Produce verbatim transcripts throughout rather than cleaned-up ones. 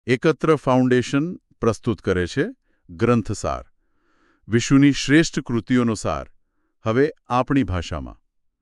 એકત્ર ફાઉન્ડેશન પ્રસ્તુત કરે છે ગ્રંથસાર, વિશ્વની શ્રેષ્ઠ કૃતિઓનો સાર, હવે આપણી ભાષામાં.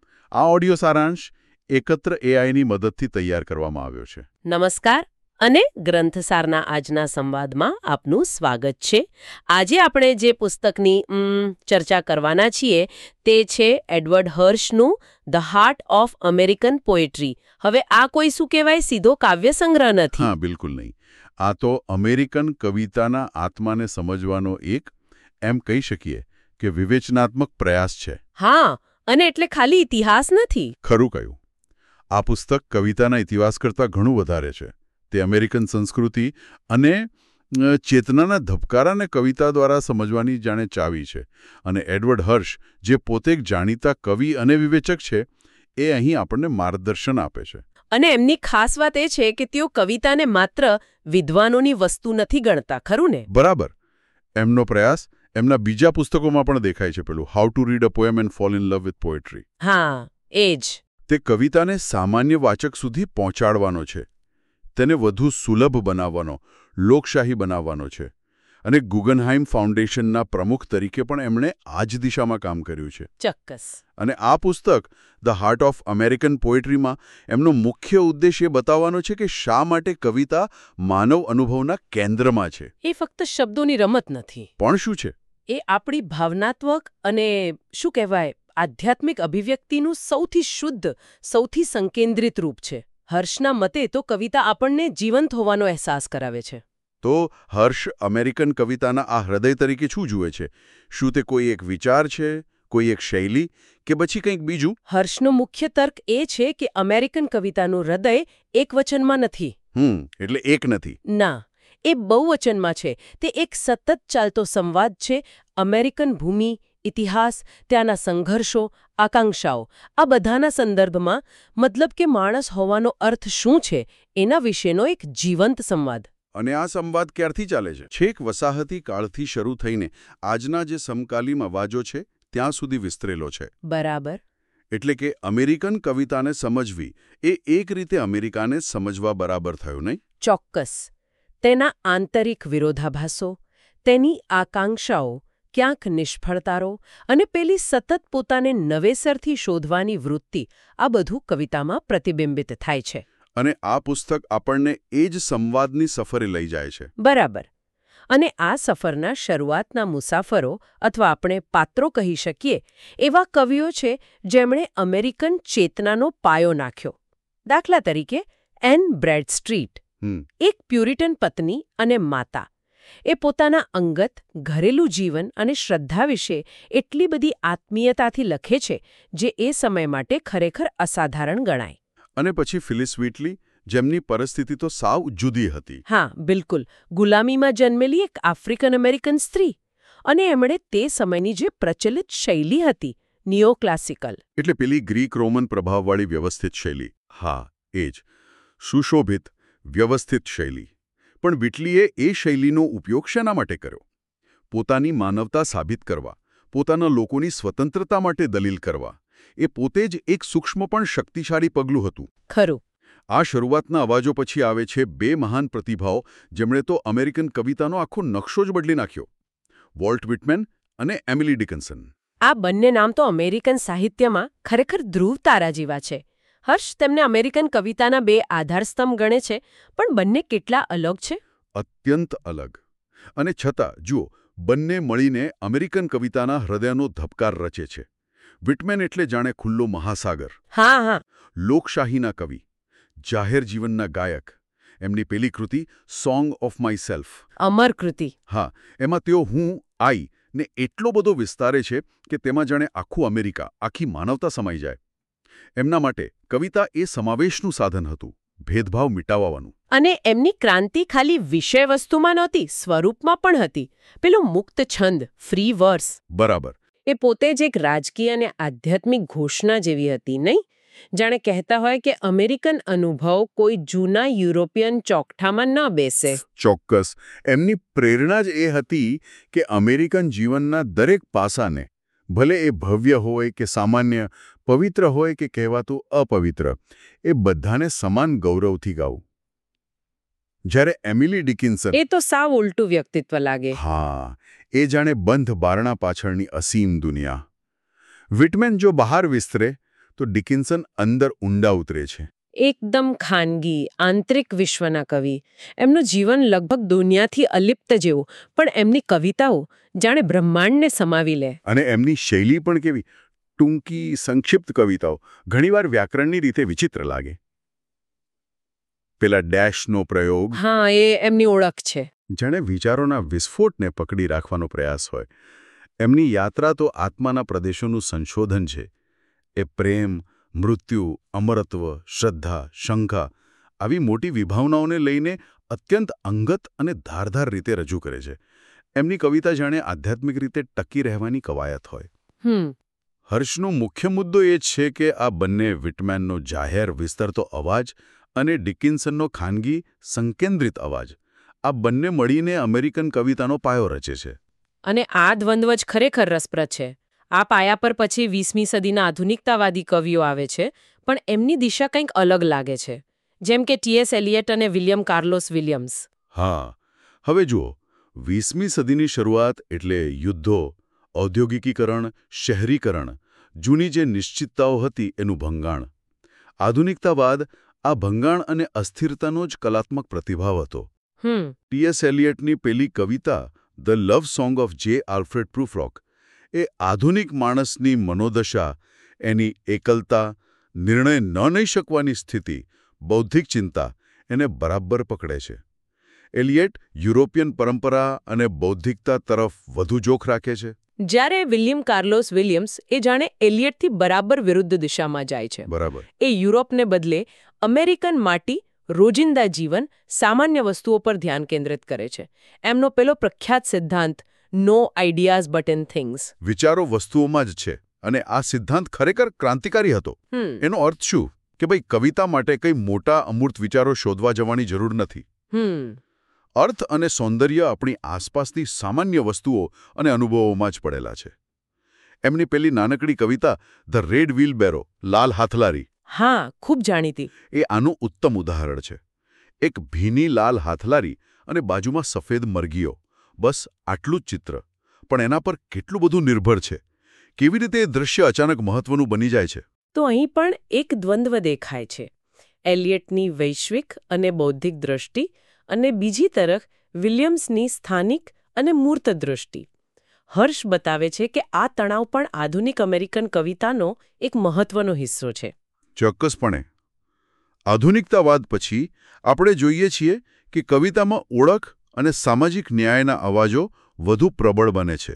આ ઓડિયો સારાંશ એકત્ર એઆઈની મદદથી તૈયાર કરવામાં આવ્યો છે. નમસ્કાર અને ગ્રંથસારના આજના સંવાદમાં આપનું સ્વાગત છે. આજે આપણે જે પુસ્તકની ઉમ, ચર્ચા કરવાના છીએ તે છે એડવર્ડ હર્શનું the heart of American poetry. હવે આ કોઈ શું કહેવાય સીધો કાવ્ય સંગ્રહ નથી. હા, બિલકુલ નહીં. આ તો અમેરિકન કવિતાના આત્માને સમજવાનો એક, એમ કહી શકીએ કે વિવેચનાત્મક પ્રયાસ છે. હા, અને એટલે ખાલી ઇતિહાસ નથી. ખરું કહ્યું. આ પુસ્તક કવિતાના ઇતિહાસ કરતાં ઘણું વધારે છે. તે અમેરિકન સંસ્કૃતિ અને ચેતનાના ધબકારાને કવિતા દ્વારા સમજવાની જાણે ચાવી છે. અને એડવર્ડ હર્શ, જે પોતે એક જાણીતા કવિ અને વિવેચક છે, એ અહીં આપણને માર્ગદર્શન આપે છે. અને એમની ખાસ વાત એ છે કે તેઓ કવિતાને માત્ર વિદ્વાનોની વસ્તુ નથી ગણતા, ખરું ને? બરાબર. એમનો પ્રયાસ એમના બીજા પુસ્તકોમાં પણ દેખાય છે, પેલું how to read a poem and fall in love with poetry. હા, એ જ. તે કવિતાને સામાન્ય વાચક સુધી પહોંચાડવાનો છે, તેને વધુ સુલભ બનાવવાનો, લોકશાહી બનાવવાનો છે. અને ગુગનહાઇમ ફાઉન્ડેશનના પ્રમુખ તરીકે પણ એમણે આ જ દિશામાં કામ કર્યું છે. ચોક્કસ. અને આ પુસ્તક ધ હાર્ટ ઓફ અમેરિકન પોએટ્રીમાં એમનો મુખ્ય ઉદ્દેશ એ બતાવવાનો છે કે શા માટે કવિતા માનવ અનુભવના કેન્દ્રમાં છે. એ ફક્ત શબ્દોની રમત નથી. પણ શું છે? એ આપણી ભાવનાત્મક અને શું કહેવાય આધ્યાત્મિક અભિવ્યક્તિનું સૌથી શુદ્ધ, સૌથી સંકેન્દ્રિત રૂપ છે. હર્ષના મતે તો કવિતા આપણને જીવંત હોવાનો અહેસાસ કરાવે છે. તો હર્ષ અમેરિકન કવિતાના આ હૃદય તરીકે શું જુએ છે? શું તે કોઈ એક વિચાર છે, કોઈ એક શૈલી, કે પછી કંઈક બીજું? હર્ષનો મુખ્ય તર્ક એ છે કે અમેરિકન કવિતાનું હૃદય એક વચનમાં નથી. હમ એટલે એક નથી. ના, એ બહુવચનમાં છે. તે એક સતત ચાલતો સંવાદ છે. અમેરિકન ભૂમિ, ઇતિહાસ, ત્યાંના સંઘર્ષો, આકાંક્ષાઓ, આ બધાના સંદર્ભમાં, મતલબ કે માણસ હોવાનો અર્થ શું છે એના વિશેનો એક જીવંત સંવાદ. અને આ સંવાદ ક્યારથી ચાલે છે? છેક વસાહતી કાળથી શરૂ થઈને આજના જે સમકાલીન અવાજો છે ત્યાં સુધી વિસ્તરેલો છે. બરાબર. એટલે કે અમેરિકન કવિતાને સમજવી એ એક રીતે અમેરિકાને સમજવા બરાબર થયું, નહીં? ચોક્કસ. તેના આંતરિક વિરોધાભાસો, તેની આકાંક્ષાઓ, ક્યાંક નિષ્ફળતાઓ અને પેલી સતત પોતાને નવેસરથી શોધવાની વૃત્તિ, આ બધું કવિતામાં પ્રતિબિંબિત થાય છે. અને આ પુસ્તક આપણને એ જ સંવાદની સફરે લઈ જાય છે. બરાબર. અને આ સફરના શરૂઆતના મુસાફરો અથવા આપણે પાત્રો કહી શકીએ એવા કવિઓ છે જેમણે અમેરિકન ચેતનાનો પાયો નાખ્યો. દાખલા તરીકે એન બ્રેડસ્ટ્રીટ, એક પ્યુરિટન પત્ની અને માતા. એ પોતાના અંગત, ઘરેલું જીવન અને શ્રદ્ધા વિશે એટલી બધી આત્મીયતાથી લખે છે જે એ સમય માટે ખરેખર અસાધારણ ગણાય. અને પછી ફિલિસ વ્હીટલી, જેમની પરિસ્થિતિ તો સાવ જુદી હતી. હા, બિલકુલ. ગુલામીમાં જન્મેલી એક આફ્રિકન અમેરિકન સ્ત્રી. અને એમણે તે સમયની જે પ્રચલિત શૈલી હતી, નિયો ક્લાસિકલ, એટલે પેલી ગ્રીક રોમન પ્રભાવવાળી વ્યવસ્થિત શૈલી. હા, એ જ. સુશોભિત, વ્યવસ્થિત શૈલી. પણ વ્હીટલીએ એ શૈલીનો ઉપયોગ શેના માટે કર્યો? પોતાની માનવતા સાબિત કરવા, પોતાના લોકોની સ્વતંત્રતા માટે દલીલ કરવા. એ પોતે જ એક સૂક્ષ્મ પણ શક્તિશાળી પગલું હતું. ખરું. આ શરૂઆતના અવાજો પછી આવે છે બે મહાન પ્રતિભાઓ જેમણે તો અમેરિકન કવિતાનો આખો નકશો જ બદલી નાખ્યો. વોલ્ટ વિટમેન અને એમિલી ડિકન્સન. આ બંને નામ તો અમેરિકન સાહિત્યમાં ખરેખર ધ્રુવ તારા જેવા છે. હર્ષ તેમને અમેરિકન કવિતાના બે આધારસ્તંભ ગણે છે, પણ બંને કેટલા અલગ છે? અત્યંત અલગ. અને છતાં જુઓ, બંને મળીને અમેરિકન કવિતાના હૃદયનો ધબકાર રચે છે. વિટમેન એટલે જાણે ખુલ્લો મહાસાગર. હા હા. લોકશાહીના કવિ, જાહેર જીવનના ગાયક. એમની પેલી કૃતિ સોંગ ઓફ માય સેલ્ફ, અમર કૃતિ. હા, એમાં તેઓ હું આઈ ને એટલો બધો વિસ્તારે છે કે તેમાં જાણે આખું અમેરિકા, આખી માનવતા સમાઈ જાય. એમના માટે કવિતા એ સમાવેશનું સાધન હતું, ભેદભાવ મિટાવવાનું. અને એમની ક્રાંતિ ખાલી વિષય વસ્તુમાં નહોતી, સ્વરૂપમાં પણ હતી. પેલું મુક્ત છંદ, ફ્રી વર્સ. બરાબર. એ પોતે જ એક રાજકીય અને આધ્યાત્મિક ઘોષણા જેવી હતી, નહીં? જાણે કહેતા હોય કે અમેરિકન અનુભવ કોઈ જૂના યુરોપિયન ચોકઠામાં ન બેસે. ચોક્કસ. એમની પ્રેરણા જ એ હતી કે અમેરિકન જીવનના દરેક પાસાને, ભલે એ ભવ્ય હોય કે સામાન્ય, પવિત્ર હોય કે કહેવાતું અપવિત્ર, એ બધાને સમાન ગૌરવથી ગાવું. જ્યારે એમિલી ડિકિન્સન, એ તો સાવ ઉલટું વ્યક્તિત્વ લાગે. હા, એ જાણે બંધ બારણા પાછળની અસીમ દુનિયા. વિટમેન જો બહાર વિસ્તરે તો ડિકિન્સન અંદર ઊંડા ઉતરે છે. એકદમ ખાનગી, આંતરિક વિશ્વના કવિ. એમનું જીવન લગભગ દુનિયાથી અલિપ્ત જેવું, પણ એમની કવિતાઓ જાણે બ્રહ્માંડને સમાવી લે. અને એમની શૈલી પણ કેવી ટૂંકી, સંક્ષિપ્ત કવિતાઓ, ઘણીવાર વ્યાકરણની રીતે વિચિત્ર લાગે. પેલા ડેશનો પ્રયોગ, હા, એ એમની ઓળખ છે. જાણે વિચારોના વિસ્ફોટને પકડી રાખવાનો પ્રયાસ હોય. એમની યાત્રા તો આત્માના પ્રદેશોનું સંશોધન છે. એ પ્રેમ, મૃત્યુ, અમરત્વ, શ્રદ્ધા, શંકા આવી મોટી વિભાવનાઓને લઈને અત્યંત અંગત અને ધારદાર રીતે રજૂ કરે છે. એમની કવિતા જાણે આધ્યાત્મિક રીતે ટકી રહેવાની કવાયત હોય. હમ હર્ષનો મુખ્ય મુદ્દો એ છે કે આ બંને, વિટમેનનો જાહેર વિસ્તરતો અવાજ અને ડિકિન્સનનો ખાનગી, સંકેન્દ્રિત અવાજ, આ બંને મળીને અમેરિકન કવિતાનો પાયો રચે છે. અને આ દ્વંદ્વ જ ખરેખર રસપ્રદ છે. આ પાયા પર પછી વીસમી સદીના આધુનિકતાવાદી કવિઓ આવે છે, પણ એમની દિશા કંઈક અલગ લાગે છે. જેમ કે ટીએસ એલિયટ અને વિલિયમ કાર્લોસ વિલિયમ્સ. હા, હવે જુઓ, વીસમી સદીની શરૂઆત એટલે યુદ્ધો, ઔદ્યોગિકીકરણ, શહેરીકરણ, જૂની જે નિશ્ચિતતાઓ હતી એનું ભંગાણ. આધુનિકતાવાદ આ ભંગાણ અને અસ્થિરતાનો જ કલાત્મક પ્રતિભાવ હતો. હમ ટીએસ એલિયટની પેલી કવિતા the love song of J Alfred Prufrock એ આધુનિક માણસની મનોદશા, એની એકલતા, નિર્ણય ન લઈ શકવાની સ્થિતિ, બૌદ્ધિક ચિંતા એને બરાબર પકડે છે. એલિયટ યુરોપિયન પરંપરા અને બૌદ્ધિકતા તરફ વધુ જોખ રાખે છે. જ્યારે વિલિયમ કાર્લોસ વિલિયમ્સ એ જાણે એલિયટથી બરાબર વિરુદ્ધ દિશામાં જાય છે. બરાબર. એ યુરોપને બદલે અમેરિકન માટી, રોજિંદા જીવન, સામાન્ય વસ્તુઓ પર ધ્યાન કેન્દ્રિત કરે છે. એમનો પેલો પ્રખ્યાત સિદ્ધાંત no ideas but in things. વિચારો વસ્તુઓમાં જ છે. અને આ સિદ્ધાંત ખરેખર ક્રાંતિકારી હતો. એનો અર્થ શું? કે ભાઈ, કવિતા માટે કંઈ મોટા અમૂર્ત વિચારો શોધવા જવાની જરૂર નથી. હમ અર્થ અને સૌંદર્ય આપણી આસપાસની સામાન્ય વસ્તુઓ અને અનુભવોમાં જ પડેલા છે. એમની પેલી નાનકડી કવિતા ધ રેડ વ્હીલ બેરો, લાલ હાથલારી, હા, ખૂબ જાણીતી. એ આનું ઉત્તમ ઉદાહરણ છે. એક ભીની લાલ હાથલારી અને બાજુમાં સફેદ મરઘીઓ, બસ આટલું જ ચિત્ર. પણ એના પર કેટલું બધું નિર્ભર છે. કેવી રીતે એ દૃશ્ય અચાનક મહત્વનું બની જાય છે. તો અહીં પણ એક દ્વંદ્વ દેખાય છે. એલિયટની વૈશ્વિક અને બૌદ્ધિક દૃષ્ટિ અને બીજી તરફ વિલિયમ્સની સ્થાનિક અને મૂર્ત દૃષ્ટિ. હર્ષ બતાવે છે કે આ તણાવ પણ આધુનિક અમેરિકન કવિતાનો એક મહત્વનો હિસ્સો છે. ચોક્કસપણે. આધુનિકતાવાદ પછી આપણે જોઈએ છીએ કે કવિતામાં ઓળખ અને સામાજિક ન્યાયના અવાજો વધુ પ્રબળ બને છે.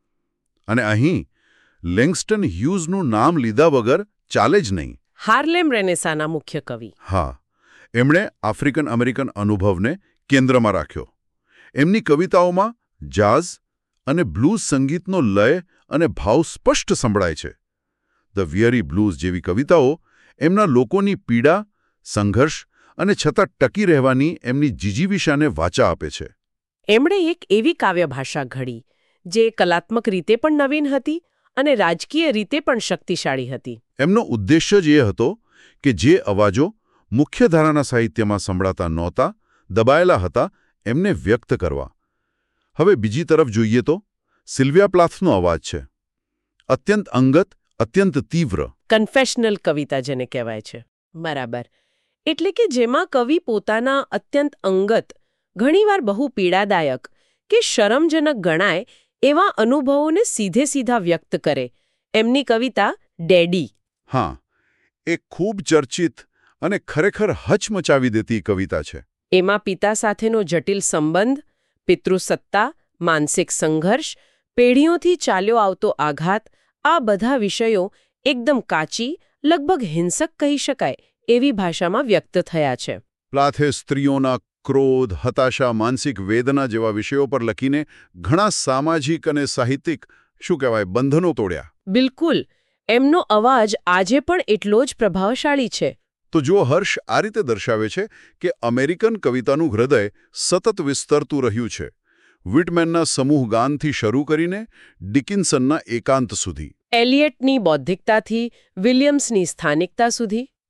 અને અહીં લેંગસ્ટન હ્યુઝનું નામ લીધા વગર ચાલે જ નહીં. હાર્લેમ રેનેસાના મુખ્ય કવિ. હા, એમણે આફ્રિકન અમેરિકન અનુભવને કેન્દ્રમાં રાખ્યો. એમની કવિતાઓમાં જાઝ અને બ્લૂઝ સંગીતનો લય અને ભાવ સ્પષ્ટ સંભળાય છે. ધ વિયરી બ્લૂઝ જેવી કવિતાઓ એમના લોકોની પીડા, સંઘર્ષ અને છતાં ટકી રહેવાની એમની જીજીવિષાને વાચા આપે છે. એમણે એક એવી કાવ્યભાષા ઘડી જે કલાત્મક રીતે પણ નવીન હતી અને રાજકીય રીતે પણ શક્તિશાળી હતી. એમનો ઉદ્દેશ્ય જ એ હતો કે જે અવાજો મુખ્યધારાના સાહિત્યમાં સંભળાતા નહોતા, દબાયેલા હતા, એમને વ્યક્ત કરવા. હવે બીજી તરફ જોઈએ તો સિલ્વિયા પ્લાથનો અવાજ છે. અત્યંત અંગત, અત્યંત તીવ્ર. કન્ફેશનલ કવિતા જેને કહેવાય છે. બરાબર. એટલે કે જેમાં કવિ પોતાના અત્યંત અંગત, ઘણીવાર બહુ પીડાદાયક કે શરમજનક ગણાય એવા અનુભવોને સીધે સીધા વ્યક્ત કરે. એમની કવિતા ડેડી. હા, એ ખૂબ ચર્ચિત અને ખરેખર હચમચાવી દેતી કવિતા છે. એમાં પિતા સાથેનો જટિલ સંબંધ, પિતૃસત્તા, માનસિક સંઘર્ષ, પેઢીઓથી ચાલ્યો આવતો આઘાત, આ બધા વિષયો એકદમ કાચી, લગભગ હિંસક કહી શકાય એવી ભાષામાં વ્યક્ત થયા છે. પ્લાથે સ્ત્રીઓના ક્રોધ, હતાશા, માનસિક વેદના જેવા વિષયો પર લખીને ઘણા સામાજિક અને સાહિત્યિક, શું કહેવાય, બંધનો તોડ્યા. બિલકુલ. એમનો અવાજ આજે પણ એટલો જ પ્રભાવશાળી છે. તો જો હર્ષ આ રીતે દર્શાવે છે કે અમેરિકન કવિતાનું હૃદય સતત વિસ્તરતું રહ્યું છે, વિટમેનના સમૂહગાનથી શરૂ કરીને ડિકિન્સનના એકાંત સુધી, એલિયટની બૌદ્ધિકતાથી વિલિયમ્સની સ્થાનિકતા સુધી,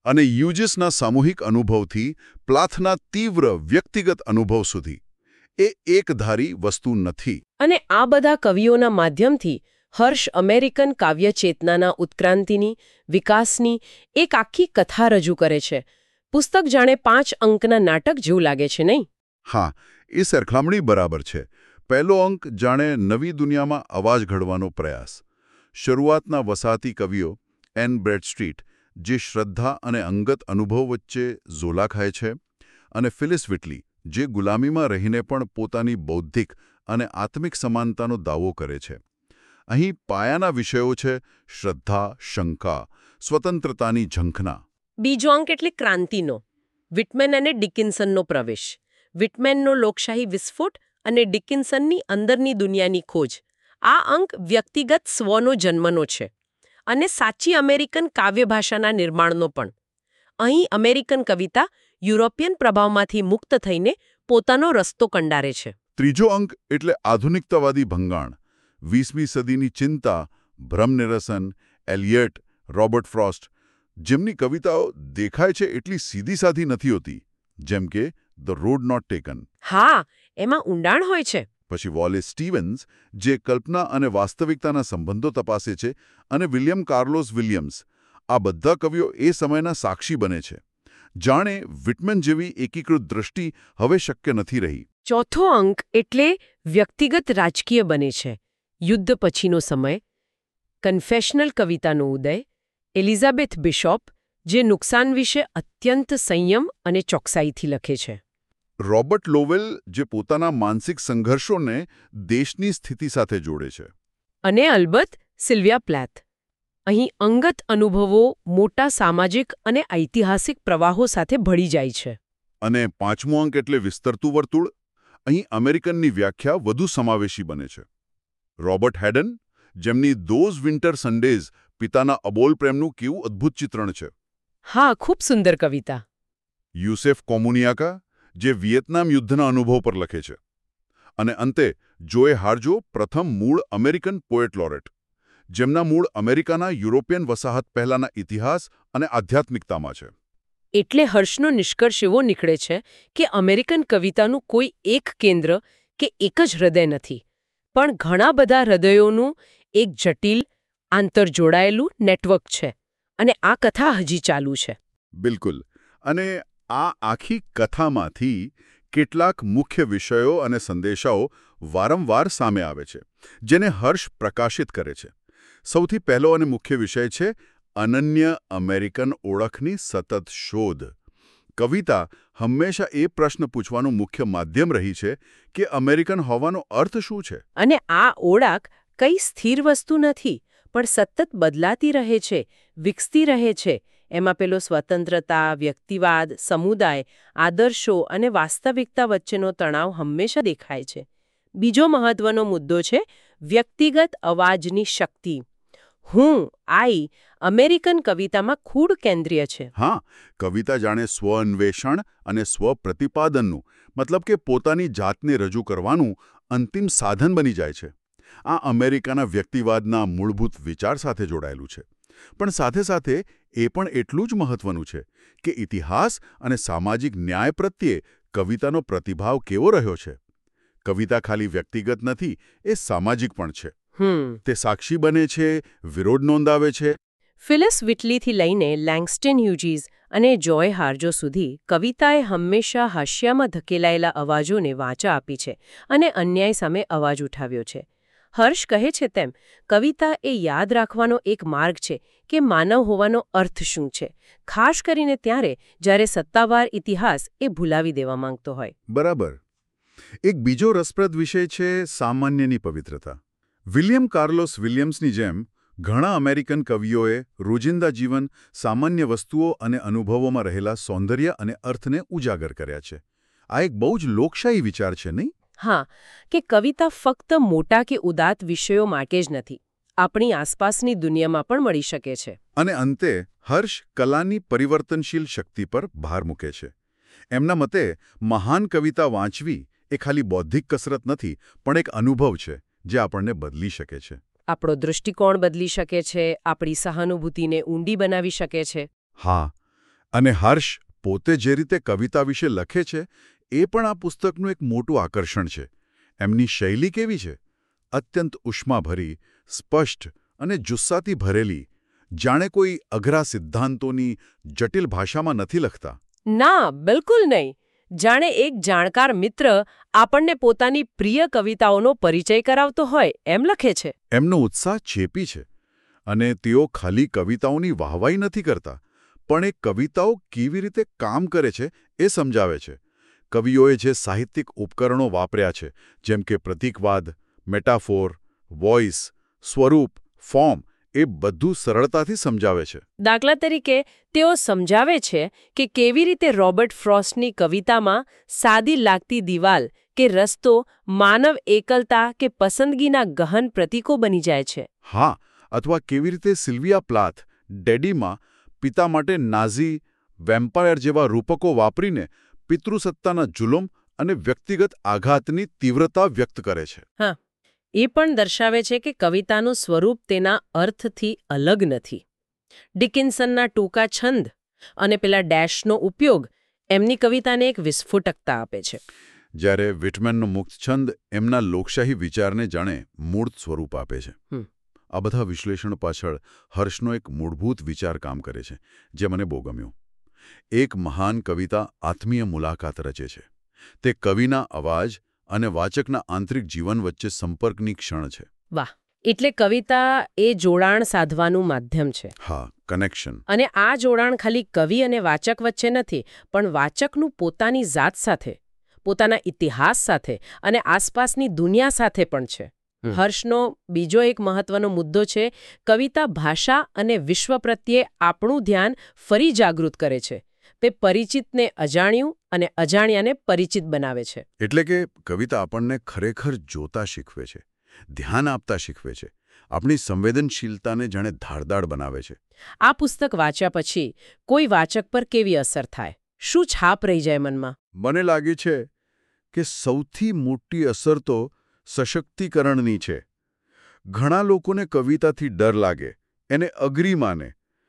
અને યુજીસના સામૂહિક અનુભવથી પ્લાથના તીવ્ર વ્યક્તિગત અનુભવ સુધી એ એકધારી વસ્તુ નથી. અને આ બધા કવિઓના માધ્યમથી હર્ષ અમેરિકન કાવ્ય ચેતનાના ઉત્ક્રાંતિની, વિકાસની એક આખી કથા રજૂ કરે છે. પુસ્તક જાણે પાંચ અંકના નાટક જેવું લાગે છે, નહીં? હા, એ સરખામણી બરાબર છે. પહેલો અંક જાણે નવી દુનિયામાં અવાજ ઘડવાનો પ્રયાસ. શરૂઆતના વસાહતી કવિઓ એન બ્રેડસ્ટ્રીટ, જે શ્રદ્ધા અને અંગત અનુભવ વચ્ચે ઝોલા ખાય છે, અને ફિલિસ વિટલી, જે ગુલામીમાં રહીને પણ પોતાની બૌદ્ધિક અને આત્મિક સમાનતાનો દાવો કરે છે. અહીં પાયાના વિષયો છે શ્રદ્ધા, શંકા, સ્વતંત્રતાની ઝંખના. બીજો અંક એટલે ક્રાંતિનો. વિટમેન અને ડિકિન્સનનો પ્રવેશ. વિટમેનનો લોકશાહી વિસ્ફોટ અને ડિકિન્સનની અંદરની દુનિયાની ખોજ. આ અંક વ્યક્તિગત સ્વનો જન્મનો છે અને સાચી અમેરિકન કાવ્યભાષાના નિર્માણનો પણ. અહીં અમેરિકન કવિતા યુરોપિયન પ્રભાવમાંથી મુક્ત થઈને પોતાનો રસ્તો કંડારે છે. ત્રીજો અંક એટલે આધુનિકતાવાદી ભંગાણ. વીસમી સદીની ચિંતા, ભ્રમનિરસન, એલિયટ, રોબર્ટ ફ્રોસ્ટ, જેમની કવિતાઓ દેખાય છે એટલી સીધી સાધી નથી હોતી, જેમ કે ધ રોડ નોટ ટેકન. હા, એમાં ઊંડાણ હોય છે. પછી વોલેસ સ્ટીવન્સ, જે કલ્પના અને વાસ્તવિકતાના સંબંધો તપાસે છે, અને વિલિયમ કાર્લોસ વિલિયમ્સ. આ બધા કવિઓ એ સમયના સાક્ષી બને છે. જાણે વિટમેન જેવી એકીકૃત દૃષ્ટિ હવે શક્ય નથી રહી. ચોથો અંક એટલે વ્યક્તિગત રાજકીય બને છે. યુદ્ધ પછીનો સમય, કન્ફેશનલ કવિતાનો ઉદય, એલિઝાબેથ બિશોપ, જે નુકસાન વિશે અત્યંત સંયમ અને ચોકસાઈથી લખે છે. રોબર્ટ લોવેલ, જે પોતાના માનસિક સંઘર્ષોને દેશની સ્થિતિ સાથે જોડે છે. અને અલબત્ત સિલ્વિયા પ્લેથ. અહીં અંગત અનુભવો મોટા સામાજિક અને ઐતિહાસિક પ્રવાહો સાથે ભળી જાય છે. અને પાંચમો અંક એટલે વિસ્તરતું વર્તુળ. અહીં અમેરિકનની વ્યાખ્યા વધુ સમાવેશી બને છે. રોબર્ટ હેડન, જેમની ધોઝ વિન્ટર સન્ડેઝ પિતાના અબોલ પ્રેમનું કેવું અદ્ભુત ચિત્રણ છે. હા, ખૂબ સુંદર કવિતા. યુસેફ કોમુનિયાકા, જે વિયેતનામ યુદ્ધના અનુભવ પર લખે છે. અને અંતે જોએ હાર્જો, પ્રથમ મૂળ અમેરિકન પોએટ લોરેટ, જેમના મૂળ અમેરિકાના યુરોપિયન વસાહત પહેલાના ઇતિહાસ અને આધ્યાત્મિકતામાં છે. એટલે હર્ષનો નિષ્કર્ષ એવો નીકળે છે કે અમેરિકન કવિતાનું કોઈ એક કેન્દ્ર કે એક જ હૃદય નથી, પણ ઘણા બધા હૃદયોનું એક જટિલ, આંતરજોડાયેલું નેટવર્ક છે. અને આ કથા હજી ચાલુ છે. બિલકુલ. અને આ આખી કથામાંથી કેટલાક મુખ્ય વિષયો અને સંદેશાઓ વારંવાર સામે આવે છે, જેને હર્ષ પ્રકાશિત કરે છે. સૌથી પહેલો અને મુખ્ય વિષય છે અનન્ય અમેરિકન ઓળખની સતત શોધ. કવિતા હંમેશા એ પ્રશ્ન પૂછવાનું મુખ્ય માધ્યમ રહી છે કે અમેરિકન હોવાનો અર્થ શું છે? અને આ ઓળખ કઈ સ્થિર વસ્તુ નથી, પણ સતત બદલાતી રહે છે, વિકસતી રહે છે. એમાં પેલો સ્વતંત્રતા, વ્યક્તિવાદ, સમુદાય, આદર્શો અને વાસ્તવિકતા વચ્ચેનો તણાવ હંમેશા દેખાય છે. બીજો મહત્વનો મુદ્દો છે વ્યક્તિગત અવાજની શક્તિ. હું, આઈ, અમેરિકન કવિતામાં ખૂબ કેન્દ્રીય છે. હા, કવિતા જાણે સ્વ-અન્વેષણ અને સ્વ-પ્રતિપાદનનું, મતલબ કે પોતાની જાતને રજૂ કરવાનું અંતિમ સાધન બની જાય છે. આ અમેરિકાના વ્યક્તિવાદના મૂળભૂત વિચાર સાથે જોડાયેલું છે. પણ સાથે સાથે એ પણ એટલું જ મહત્વનું છે કે ઇતિહાસ અને સામાજિક ન્યાય પ્રત્યે કવિતાનો પ્રતિભાવ કેવો રહ્યો છે. કવિતા ખાલી વ્યક્તિગત નથી, એ સામાજિક પણ છે. તે સાક્ષી બને છે, વિરોધ નોંધાવે છે. ફિલિસ વિટલીથી લઈને લેંગ્સ્ટન હ્યુજીસ અને જોય હાર્જો સુધી કવિતાએ હંમેશા હાસ્યામાં ધકેલાયેલા અવાજોને વાચા આપી છે અને અન્યાય સામે અવાજ ઉઠાવ્યો છે. હર્ષ કહે છે તેમ, કવિતા એ યાદ રાખવાનો એક માર્ગ છે કે માનવ હોવાનો અર્થ શું છે, ખાસ કરીને ત્યારે જ્યારે સત્તાવાર ઇતિહાસ એ ભૂલાવી દેવા માંગતો હોય. બરાબર. એક બીજો રસપ્રદ વિષય છે સામાન્યની પવિત્રતા. વિલિયમ કાર્લોસ વિલિયમ્સની જેમ ઘણા અમેરિકન કવિઓએ રોજિંદા જીવન, સામાન્ય વસ્તુઓ અને અનુભવોમાં રહેલા સૌંદર્ય અને અર્થને ઉજાગર કર્યા છે. આ એક બહુ જ લોકશાહી વિચાર છે, નહીં? હા, કે કવિતા ફક્ત મોટા કે ઉદાત્ત વિષયો માટે જ નથી, આપણી આસપાસની દુનિયામાં પણ મળી શકે છે. અને અંતે હર્ષ કલાની પરિવર્તનશીલ શક્તિ પર ભાર મૂકે છે. એમના મતે મહાન કવિતા વાંચવી એ ખાલી બૌદ્ધિક કસરત નથી, પણ એક અનુભવ છે જે આપણને બદલી શકે છે. આપણો દૃષ્ટિકોણ બદલી શકે છે, આપણી સહાનુભૂતિને ઊંડી બનાવી શકે છે. હા, અને હર્ષ પોતે જે રીતે કવિતા વિશે લખે છે એ પણ આ પુસ્તકનું એક મોટું આકર્ષણ છે. એમની શૈલી કેવી છે? અત્યંત ઉષ્માભરી, સ્પષ્ટ અને જુસ્સાથી ભરેલી, જાણે કોઈ અઘરા સિદ્ધાંતોની જટિલ ભાષામાં નથી લખતા. ના, બિલકુલ નહીં. જાણે એક જાણકાર મિત્ર આપણને પોતાની પ્રિય કવિતાઓનો પરિચય કરાવતો હોય એમ લખે છે. એમનો ઉત્સાહ ચેપી છે અને તેઓ ખાલી કવિતાઓની વાહવાઈ નથી કરતા, પણ એ કવિતાઓ કેવી રીતે કામ કરે છે એ સમજાવે છે. કવિઓએ જે સાહિત્યિક ઉપકરણો વાપર્યા છે, જેમ કે પ્રતીકવાદ, મેટાફોર, વોઇસ, સ્વરૂપ, ફોર્મ, એ બધું સરળતાથી સમજાવે છે. દાખલા તરીકે તેઓ સમજાવે છે કે કેવી રીતે રોબર્ટ ફ્રોસ્ટની કવિતામાં સાદી લાગતી દિવાલ કે રસ્તો માનવ એકલતા કે પસંદગીના ગહન પ્રતીકો બની જાય છે. હા, અથવા કેવી રીતે સિલ્વિયા પ્લાથ ડેડીમાં પિતા માટે નાઝી, વેમ્પાયર જેવા રૂપકો વાપરીને પિતૃસત્તાના જુલમ અને વ્યક્તિગત આઘાતની તીવ્રતા વ્યક્ત કરે છે. હા, એ પણ દર્શાવે છે કે કવિતાનું સ્વરૂપ તેના અર્થથી અલગ નથી. ડિકિન્સનના ટૂંકા છંદ અને પેલા ડેશનો ઉપયોગ એમની કવિતાને એક વિસ્ફોટકતા આપે છે. જ્યારે વિટમેનનો મુક્તછંદ એમના લોકશાહી વિચારને જાણે મૂળ સ્વરૂપ આપે છે. આ બધા વિશ્લેષણ પાછળ હર્ષનો એક મૂળભૂત વિચાર કામ કરે છે, જે મને બહુ ગમ્યો. એક મહાન કવિતા આત્મીય મુલાકાત રચે છે. તે કવિના અવાજ અને વાચકના આંતરિક જીવન વચ્ચે સંપર્કની ક્ષણ છે. વાહ! એટલે કવિતા એ જોડાણ સાધવાનું માધ્યમ છે. હા, કનેક્શન. અને આ જોડાણ ખાલી કવિ અને વાચક વચ્ચે નથી, પણ વાચકનું પોતાની જાત સાથે, પોતાના ઇતિહાસ સાથે અને આસપાસની દુનિયા સાથે પણ છે. હર્ષનો બીજો એક મહત્વનો મુદ્દો છે કવિતા ભાષા અને વિશ્વ પ્રત્યે આપણું ધ્યાન ફરી જાગૃત કરે છે. તે પરિચિતને અજાણ્યું અને અજાણ્યાને પરિચિત બનાવે છે. એટલે કે કવિતા આપણને ખરેખર જોતા શીખવે છે, ધ્યાન આપતા શીખવે છે, આપણી સંવેદનશીલતાને જાણે ધારદાર બનાવે છે. આ પુસ્તક વાંચ્યા પછી કોઈ વાચક પર કેવી અસર થાય? શું છાપ રહી જાય મનમાં? મને લાગે છે કે સૌથી મોટી અસર તો સશક્તિકરણની છે. ઘણા લોકોને કવિતાથી ડર લાગે, એને અઘરી માને.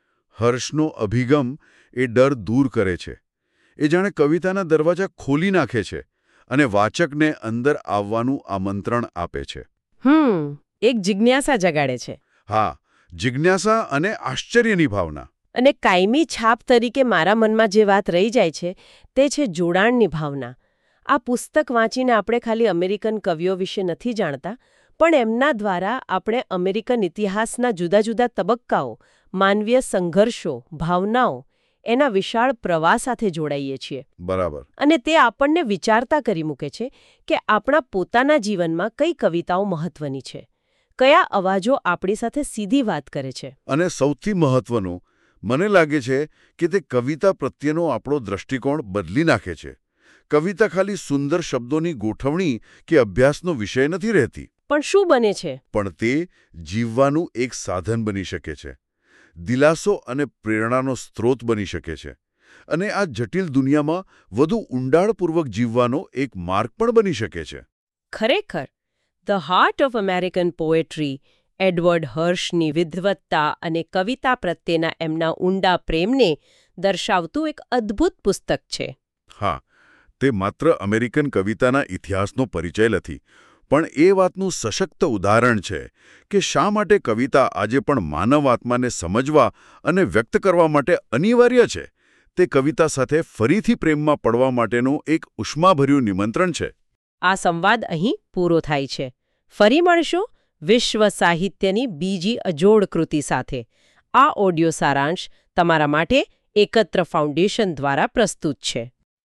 હર્ષનો અભિગમ એ ડર દૂર કરે છે. એ જાણે કવિતાના દરવાજા ખોલી નાખે છે અને વાચકને અંદર આવવાનું આમંત્રણ આપે છે. હમ એક જિજ્ઞાસા જગાડે છે. હા, જિજ્ઞાસા અને આશ્ચર્યની ભાવના. અને કાયમી છાપ તરીકે મારા મનમાં જે વાત રહી જાય છે તે છે જોડાણની ભાવના. આ પુસ્તક વાંચીને આપણે ખાલી અમેરિકન કવિઓ વિશે નથી જાણતા, પણ એમના દ્વારા આપણે અમેરિકન ઇતિહાસના જુદા જુદા તબક્કાઓ, માનવીય સંઘર્ષો, ભાવનાઓ, એના વિશાળ પ્રવાહ સાથે જોડાઈએ છીએ. બરાબર. અને તે આપણને વિચારતા કરી મૂકે છે કે આપણા પોતાના જીવનમાં કઈ કવિતાઓ મહત્વની છે, કયા અવાજો આપણી સાથે સીધી વાત કરે છે. અને સૌથી મહત્વનું, મને લાગે છે કે તે કવિતા પ્રત્યેનો આપણો દ્રષ્ટિકોણ બદલી નાખે છે. કવિતા ખાલી સુંદર શબ્દોની ગોઠવણી કે અભ્યાસનો વિષય નથી રહેતી. પણ શું બને છે? પણ તે જીવવાનું એક સાધન બની શકે છે, દિલાસો અને પ્રેરણાનો સ્ત્રોત બની શકે છે, અને આ જટિલ દુનિયામાં વધુ ઊંડાણપૂર્વક જીવવાનો એક માર્ગ પણ બની શકે છે. ખરેખર the heart of American poetry, Edward હર્ષની વિદ્વત્તા અને કવિતા પ્રત્યેના એમના ઊંડા પ્રેમને દર્શાવતું એક અદ્ભુત પુસ્તક છે. હા, તે માત્ર અમેરિકન કવિતાના ઇતિહાસનો પરિચય નથી, પણ એ વાતનું સશક્ત ઉદાહરણ છે કે શા માટે કવિતા આજે પણ માનવ આત્માને સમજવા અને વ્યક્ત કરવા માટે અનિવાર્ય છે. તે કવિતા સાથે ફરીથી પ્રેમમાં પડવા માટેનું એક ઉષ્માભર્યું નિમંત્રણ છે. આ સંવાદ અહીં પૂરો થાય છે. ફરી મળશું વિશ્વ સાહિત્યની બીજી અજોડ કૃતિ સાથે. આ ઓડિયો સારાંશ તમારા માટે એકત્ર ફાઉન્ડેશન દ્વારા પ્રસ્તુત છે.